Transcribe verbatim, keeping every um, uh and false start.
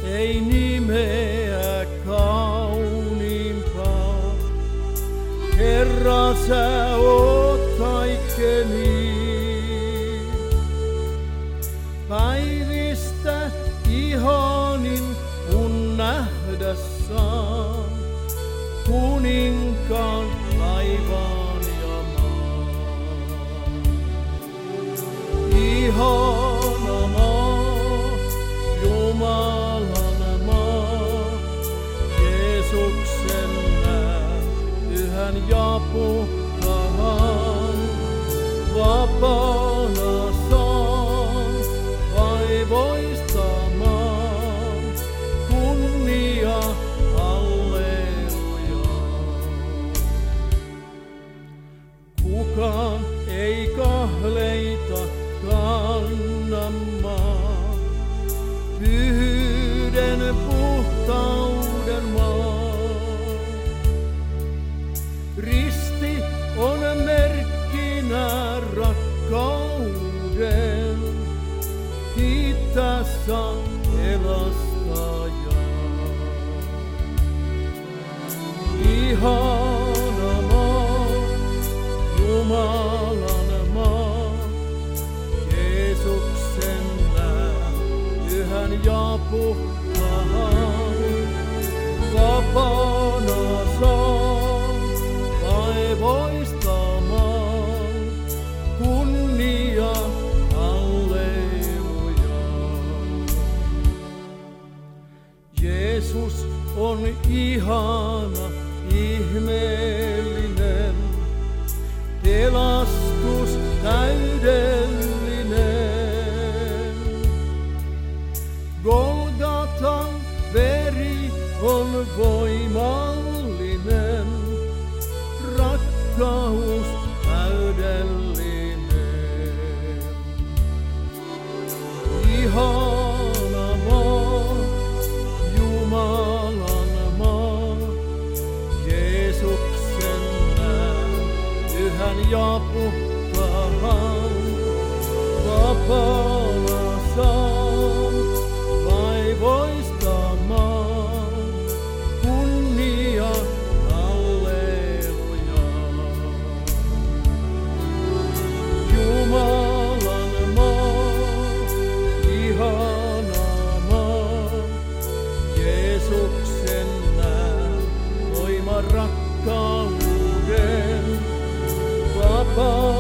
ei nimeä kauniimpaa. Herra, sä oot kaikkeni. Päivistä ihanin kun nähdä saan, kuninkaan taivaan ja maan. Ihana maa, Jumalan maa, Jeesuksen näen pyhän ja puhtaan. Vapaana saan vaivoistamaan, kunnia, halleluja. Kukaan ei kahleita kannamaan, pyhyyden puhtauden maa. Risti on merkkinä rakkauden, kiittää saa pelastajaa. Ihana maa, Jumalan maa, Jeesuksen näen pyhän ja puhtaan. Vapaana saan vaivoistamaan, kunnia, halleluja. Jeesus on ihana, ihmeellinen, pelastus täydellinen. Golgatan veri on voimallinen, rakkaus täydellinen. Ihana maa, Jumalan maa, Jeesuksen näen pyhän ja puhtaan. Vapaana saan vaivoistamaan, kunnia, halleluja. Jumalan maa, ihana maa, Jeesuksen näen voiman rakkauden. Vapaa